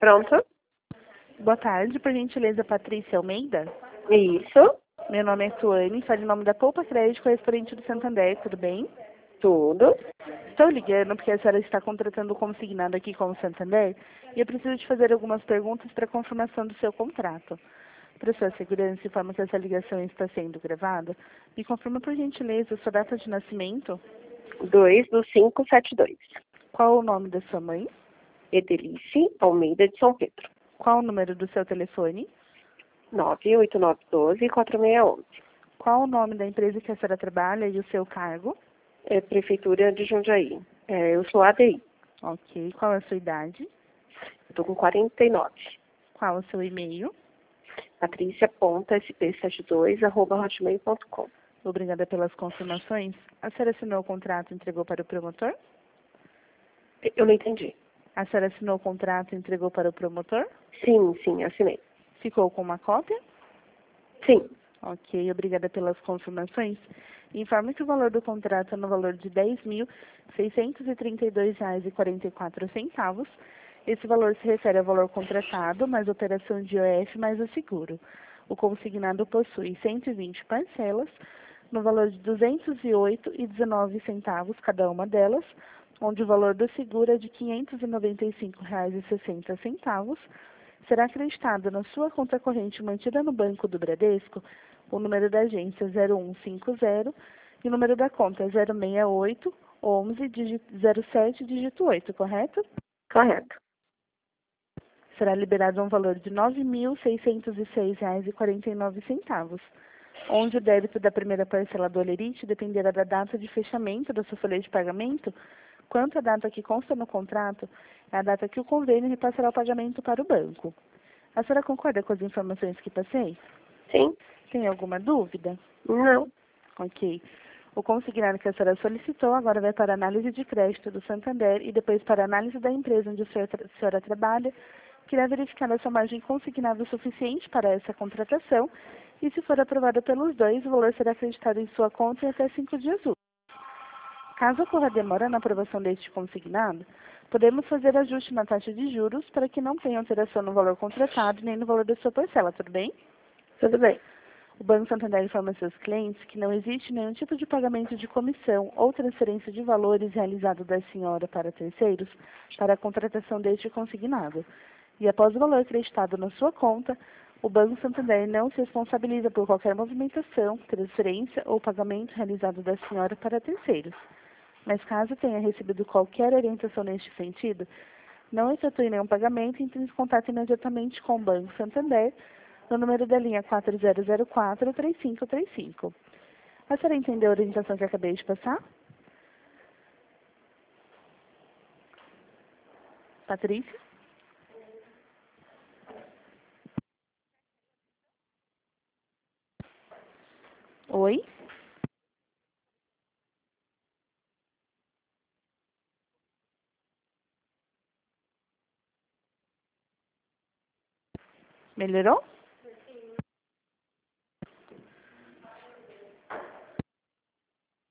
Pronto? Boa tarde, por gentileza, Patrícia Almeida. Isso. Meu nome é Tuane, falo em nome da Poupa Crédito, correspondente do Santander, tudo bem? Tudo. Estou ligando porque a senhora está contratando o consignado aqui com o Santander e eu preciso de fazer algumas perguntas para confirmação do seu contrato. Para sua segurança, informa que essa ligação está sendo gravada. Me confirma, por gentileza, sua data de nascimento. 2/5/72. Qual o nome da sua mãe? Edelice Almeida de São Pedro. Qual o número do seu telefone? 98912-4611. Qual o nome da empresa que a senhora trabalha e o seu cargo? É Prefeitura de Jundiaí. Eu sou ADI. Ok. Qual é a sua idade? Estou com 49. Qual o seu e-mail? patricia.sp72@hotmail.com. Obrigada pelas confirmações. A senhora assinou o contrato e entregou para o promotor? Eu não entendi. A senhora assinou o contrato e entregou para o promotor? Sim, assinei. Ficou com uma cópia? Sim. Ok, obrigada pelas confirmações. Informe que o valor do contrato é no valor de R$ 10.632,44. Esse valor se refere ao valor contratado, mais operação de IOF, mais o seguro. O consignado possui 120 parcelas, no valor de R$ 208,19 cada uma delas, onde o valor do seguro é de R$ 595,60. Será acreditado na sua conta corrente mantida no Banco do Bradesco o número da agência 0150 e o número da conta 068 11 07 dígito 8, correto? Correto. Será liberado um valor de R$ 9.606,49, onde o débito da primeira parcela do Olerite dependerá da data de fechamento da sua folha de pagamento, quanto a data que consta no contrato é a data que o convênio repassará o pagamento para o banco. A senhora concorda com as informações que passei? Sim. Tem alguma dúvida? Não. Ok. O consignado que a senhora solicitou agora vai para a análise de crédito do Santander e depois para a análise da empresa onde a senhora trabalha, que irá verificar a sua margem consignada suficiente para essa contratação e, se for aprovada pelos dois, o valor será acreditado em sua conta em até 5 dias úteis. Caso ocorra demora na aprovação deste consignado, podemos fazer ajuste na taxa de juros para que não tenha alteração no valor contratado nem no valor da sua parcela, tudo bem? Tudo bem. O Banco Santander informa seus clientes que não existe nenhum tipo de pagamento de comissão ou transferência de valores realizado da senhora para terceiros para a contratação deste consignado. E após o valor acreditado na sua conta, o Banco Santander não se responsabiliza por qualquer movimentação, transferência ou pagamento realizado da senhora para terceiros. Mas caso tenha recebido qualquer orientação neste sentido, não efetue nenhum pagamento e entre em contato imediatamente com o Banco Santander no número da linha 4004-3535. A senhora entendeu a orientação que acabei de passar? Patrícia? Oi? Melhorou?